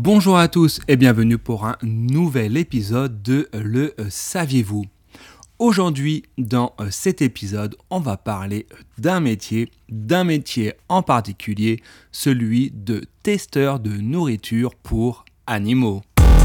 Bonjour à tous et bienvenue pour un nouvel épisode de Le Saviez-vous ? Aujourd'hui, dans cet épisode, on va parler d'un métier en particulier, celui de testeur de nourriture pour animaux.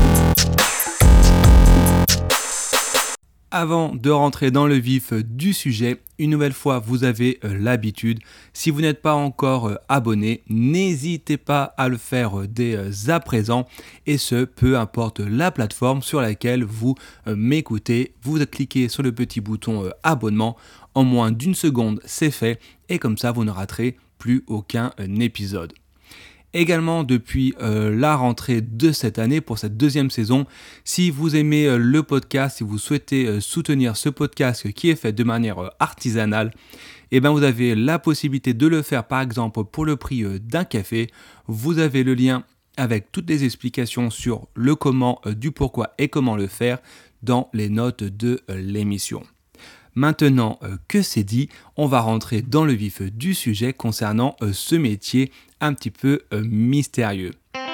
Avant de rentrer dans le vif du sujet, une nouvelle fois, vous avez l'habitude. Si vous n'êtes pas encore abonné, n'hésitez pas à le faire dès à présent. Et ce, peu importe la plateforme sur laquelle vous m'écoutez. Vous cliquez sur le petit bouton abonnement. En moins d'une seconde, c'est fait. Et comme ça, vous ne raterez plus aucun épisode. Également depuis la rentrée de cette année pour cette deuxième saison, si vous aimez le podcast, si vous souhaitez soutenir ce podcast qui est fait de manière artisanale, vous avez la possibilité de le faire par exemple pour le prix d'un café. Vous avez le lien avec toutes les explications sur le comment, du pourquoi et comment le faire dans les notes de l'émission. Maintenant que c'est dit, on va rentrer dans le vif du sujet concernant ce métier un petit peu mystérieux.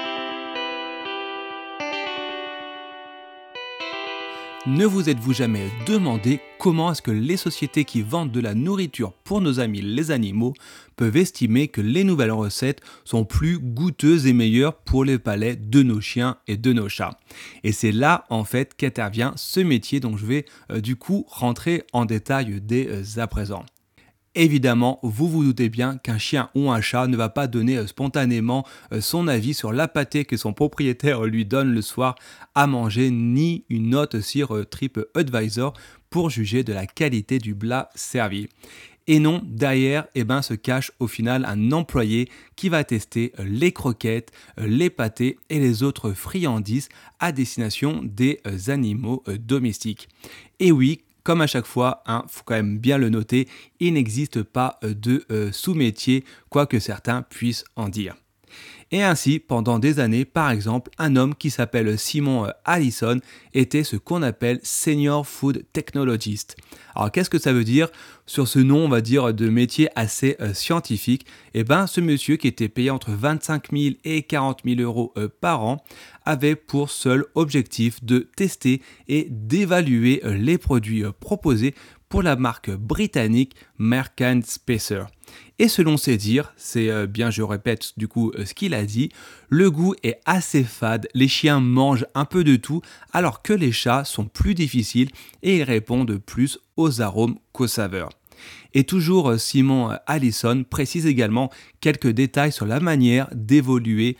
Ne vous êtes-vous jamais demandé comment est-ce que les sociétés qui vendent de la nourriture pour nos amis les animaux peuvent estimer que les nouvelles recettes sont plus goûteuses et meilleures pour les palais de nos chiens et de nos chats ? Et c'est là en fait qu'intervient ce métier dont je vais du coup rentrer en détail dès à présent. Évidemment, vous vous doutez bien qu'un chien ou un chat ne va pas donner spontanément son avis sur la pâtée que son propriétaire lui donne le soir à manger, ni une note sur TripAdvisor pour juger de la qualité du plat servi. Et non, derrière, se cache au final un employé qui va tester les croquettes, les pâtés et les autres friandises à destination des animaux domestiques. Et oui, comme à chaque fois, faut quand même bien le noter, il n'existe pas de sous-métier, quoi que certains puissent en dire. Et ainsi, pendant des années, par exemple, un homme qui s'appelle Simon Allison était ce qu'on appelle Senior Food Technologist. Alors qu'est-ce que ça veut dire ? Sur ce nom, on va dire, de métier assez scientifique, ce monsieur qui était payé entre 25 000 et 40 000 euros par an avait pour seul objectif de tester et d'évaluer les produits proposés pour la marque britannique Marks & Spencer. Et selon ses dires, c'est bien je répète du coup ce qu'il a dit, le goût est assez fade, les chiens mangent un peu de tout alors que les chats sont plus difficiles et ils répondent plus aux arômes qu'aux saveurs. Et toujours Simon Allison précise également quelques détails sur la manière d'évaluer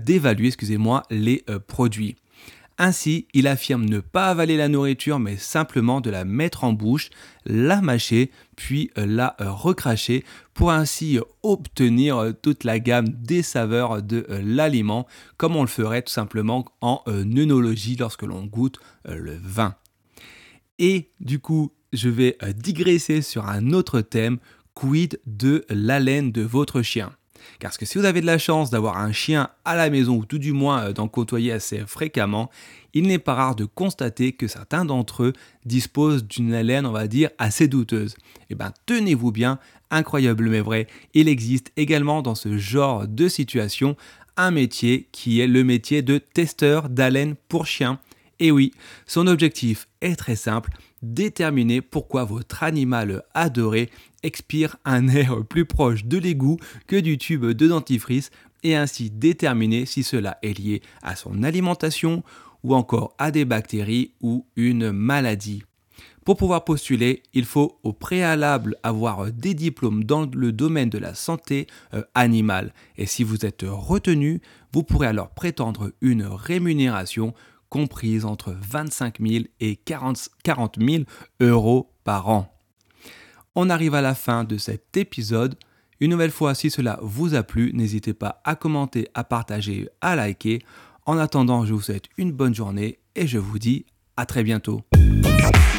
les produits. Ainsi, il affirme ne pas avaler la nourriture, mais simplement de la mettre en bouche, la mâcher, puis la recracher pour ainsi obtenir toute la gamme des saveurs de l'aliment, comme on le ferait tout simplement en œnologie lorsque l'on goûte le vin. Et du coup, je vais digresser sur un autre thème, quid de l'haleine de votre chien ? Parce que si vous avez de la chance d'avoir un chien à la maison ou tout du moins d'en côtoyer assez fréquemment, il n'est pas rare de constater que certains d'entre eux disposent d'une haleine, on va dire, assez douteuse. Tenez-vous bien, incroyable mais vrai, il existe également dans ce genre de situation un métier qui est le métier de testeur d'haleine pour chien. Et oui, son objectif est très simple, déterminer pourquoi votre animal adoré expire un air plus proche de l'égout que du tube de dentifrice et ainsi déterminer si cela est lié à son alimentation ou encore à des bactéries ou une maladie. Pour pouvoir postuler, il faut au préalable avoir des diplômes dans le domaine de la santé animale. Et si vous êtes retenu, vous pourrez alors prétendre une rémunération comprise entre 25 000 et 40 000 euros par an. On arrive à la fin de cet épisode. Une nouvelle fois, si cela vous a plu, n'hésitez pas à commenter, à partager, à liker. En attendant, je vous souhaite une bonne journée et je vous dis à très bientôt.